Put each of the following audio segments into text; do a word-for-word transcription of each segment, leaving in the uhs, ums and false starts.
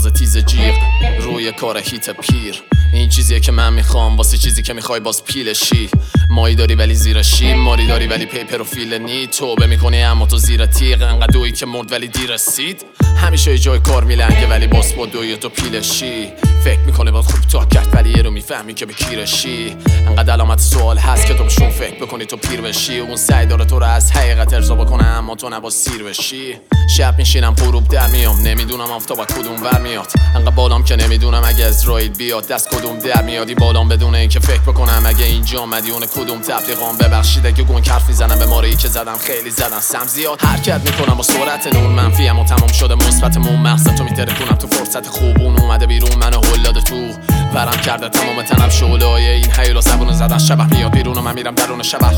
تازه تیز جیغ روی کار هیت پیر. این چیزیه که من میخوام واسه چیزی که میخوای باز پیلشی. مایی داری ولی زیرشی، ماری داری ولی پیپر و فیل نی. توبه میکنی اما تو زیر تیغ، انقدر دویی که مرد ولی دیر رسید. همیشه جای کار میلنگه ولی باز با دوی تو پیلشی. فکر میکنه باید خوب تا کرد ولی یه رو میفهمی که به کیرشی. انقدر علامت سوال هست که تو بشون فکر بکنی تو پیر بشی. اون سعی داره تو رو از حقیقت ارضا بکنه اما تو نباز سیر بشی. شب میشینم غروب در میام، نمیدونم آفتاب کدوم ور میاد. انقدر بالام که نمیدونم اگه اسرائیل بیاد دست کدوم در میادی بالام بدون اینکه فکر بکنم اگه اینجا مدیون کدوم تبلیغام. ببخشید اگه گون حرف میزنم به ماری که زدم خیلی زدم سم زیاد. حرکت میکنم با سرعت نور، منفیم و تمام شده مثبتمون. مقصد تو میترکونم تو فرصت خوبون اومده بیرون منو هل داده تو ورم کرده تمام تنم شعله‌های این هیولا زبونو زدن شبح میاد بیرون و من میرم درون شبح.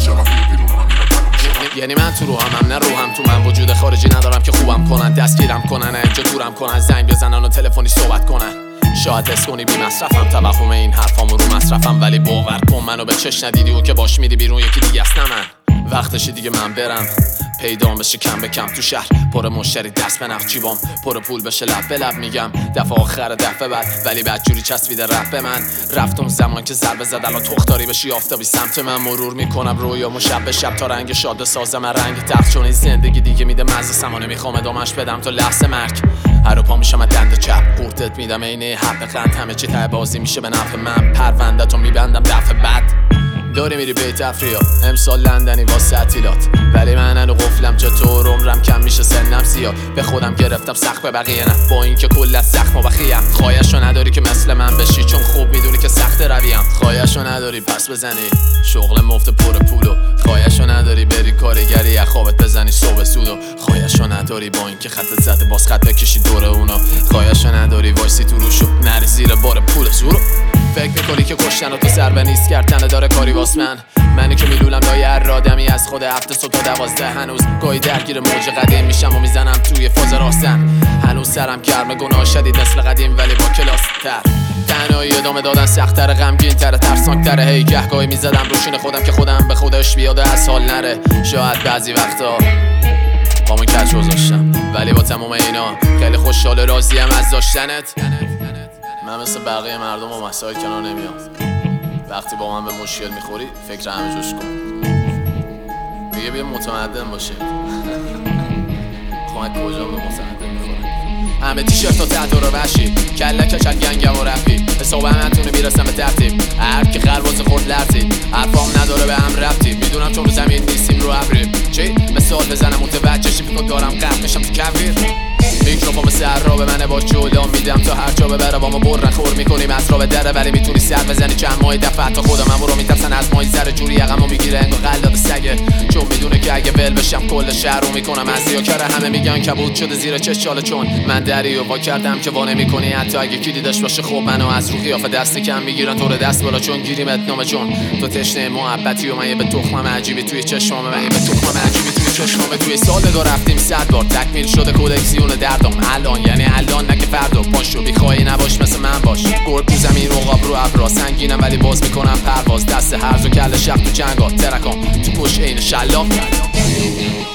یعنی من تو روحم نه روحم تو من، وجود خارجی ندارم که خوبم کنن دستگیرم کنن اینجا دورم کنن زنگ بزنن و تلفنی صحبت کنن. شاید حس کنی بی مصرفم، توهم این حرفامو رو مصرفم، ولی باور کن منو به چش ندیدی و که باش میدی بیرون یکی دیگه است نه من. وقتشه دیگه من برم پیدام بشه کم به کم تو شهر پر مشتری دست به نقد جیبام پر پول بشه لب به لب میگم دفعه آخر دفعه بعد ولی بدجوری چسبیده رپ به من. رفتم زمان که ضربه زد الان تخداری بشی آفتابی سمت من. مرور میکنم رویامو شب به شب تا رنگ شاد سازم رنگ تخت، چون این زندگی دیگه میده مزه سمانه میخوام ادامش بدم تا لحظه مرگ. هر پا میشم از دند چپ قورتت میدم عین حق قند، همه چی ته بازی میشه به نفع من. پرونده تو میبندم دفعه بعد داری میری بیت افریا امسال لندنی واسه تعطیلات، ولی من هنو قفلم چطور عمرم کم میشه سنم زیاد. به خودم گرفتم سخت به بقیه نه با اینکه کل از زخم و بخیم. خواهشو نداری که مثل من بشی چون خوب میدونی که سخت رویم. خواهشو نداری پس بزنی شغل مفت پر پولو، خواهشو نداری بری کارگری یا خوابت بزنی صبح سودو. خواهشو نداری با اینکه خطت زده باز خط بکشی دور اونا. خواهشو نداری وایسی تو روشو نری زیر بار پول زورو. فکر میکنی که کشتن و تو سر به نیست کردن داره کاری واس من. منی که میلولم لای هر آدمی از خود هفته صبح تا دوازده. هنوز گاهی درگیر موج قدیم میشم و میزنم توی فاز راستن. هنوز سرم گرم گناه شدید مثل قدیم ولی با کلاس تر. تنهایی ادامه دادن سخت‌تر غمگین تر ترسناک‌تر. هی گهگاهی میزدم روشون خودم که خودم به خودش بیاده از حال نره. شاید بعضی وقتا با من کج گذاشتم ولی با تمام اینا خیلی خوشحال راضیم از داشتنت. من مثل بقیه مردم با مسائل کنار نمیام. وقتی با من به مشکل میخوری فکر همه جوش کن. میگه بیا متمدن باشه. خواهد کجا به متمدن میخوری؟ همه تیشرت تا تحت رو بشی کله کچل گنگم و رفی حساب همتونه بیرسم به ترتیب. هر که خرباز خورد لرزید حرفام نداره به هم ربطی. میدونم چون رو زمین نیستیم رو ابری چی؟ مثال بزنم متوجهشی بکن دارم غرق میشم تو کویر. میکروفون سر را به منه با جولا میدم تا هر جا ببره با ما برن خور میکنیم از را به دره ولی میتونی سر بزنی چند ماه دفعه تا خودم هم رو میترسن از مای زر جوری یقمو میگیره انگار قلاب سگه. چون میدونه که اگه ول بشم کل شهر رو میکنم از ریاکاره. همه میگن کبود شده زیر چش چاله چون من دریو وا کردم که وا نمیکنی حتی اگه کی دیدش باشه. خب منو از رو قیافه دست کم میگیرن تو رو دست بالا چون گیریم اتنامه چون تو تشنه محبتی و من یه به تخمم عجیبی توی چشمام. من یه به تخمم عجیبی توی چشمام. توی سال نگاه رفتیم صد بار تکمیل شده کلکسیون دردم الان یعنی الان نه که فردا. پاشو بیخوایی نباش مثل من باش. گرد تو زمین عقاب رو ابرا سنگینم ولی باز میکنم پرواز. دست هرز و کل شب تو جنگا ترکام تو پشت این شلاق.